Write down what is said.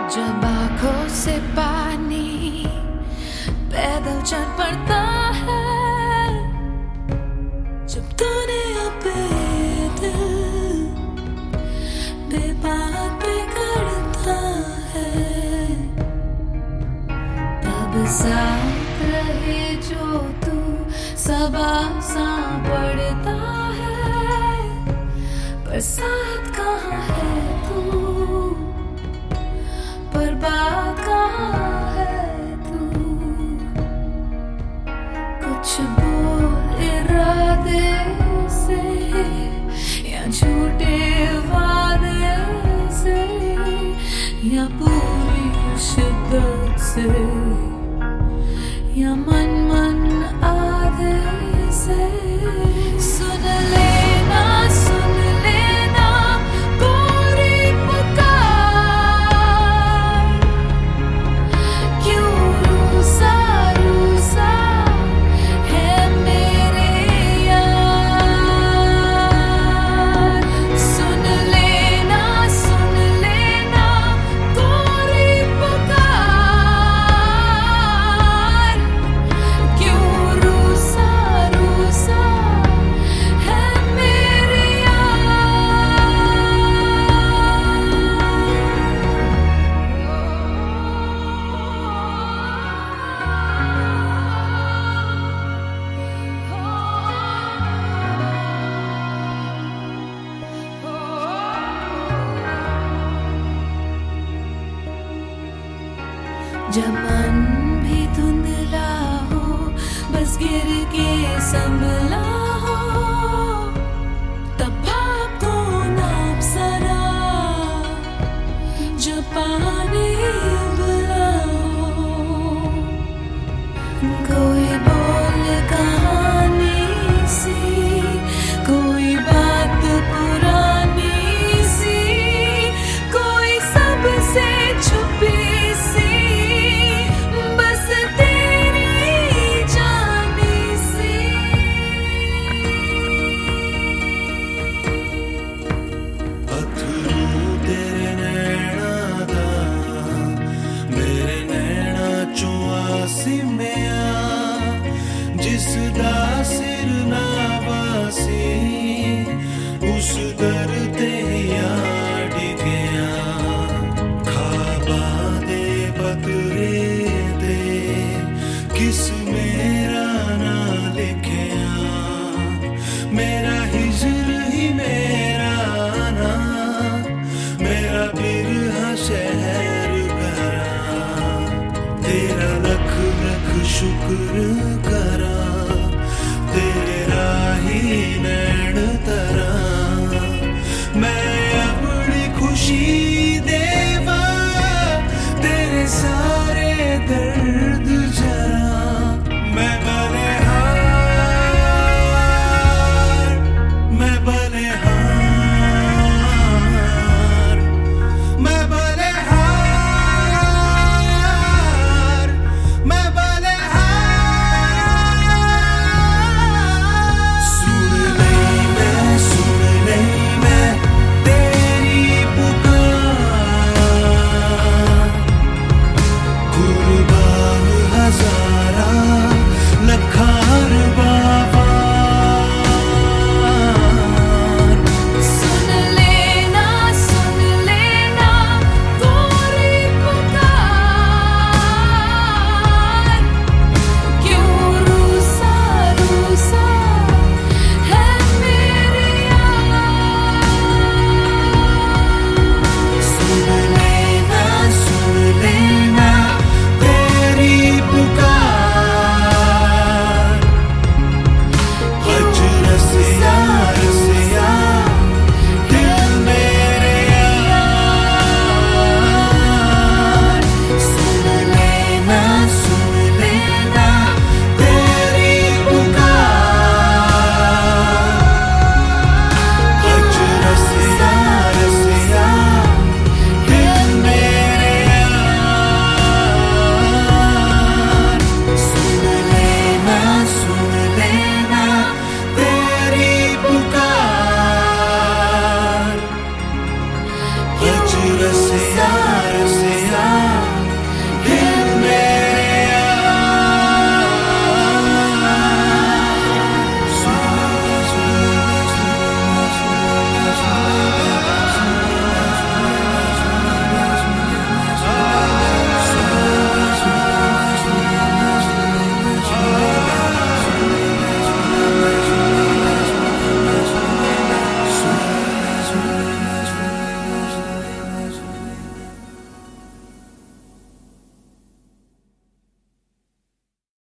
जब आंखों से पानी पैदल चल पड़ता है, जब तूने अपने दिल बेबात पे करता है, तब साथ रहे जो तू सब आसान पड़ता है, पर साथ कहाँ है तू, पर बात कहाँ है तू। कुछ बोल इरादे से या झूठे वादे से या पूरी शिद्दत से या मन मन आधे से। सुन लेना पूरी पुकार, क्यों रूसा रूसा है मेरे यार। सुन लेना पूरी पुकार, क्यों रूसा रूसा है मेरे जब मन भी धुंधला हो, बस गिर के संभला हो, तब भाप को नाप सरा, जब पानी उबला हो। कोई बोल कहानी सी, कोई बात पुरानी सी, कोई सबसे छुपी सी, बस तेरी जानी सी। अथरू तेरे नैना दा, मेरे नैना चों आसिमिया, जिस दा सिर ना वासी, उस दर ते यार डिगया। खाबां दे बदरे दे किस मेरा ना लिखिया, मेरा हिजर ही मेरा ना, मेरा बिरहा शहर घरा। तेरा लख लख शुक्र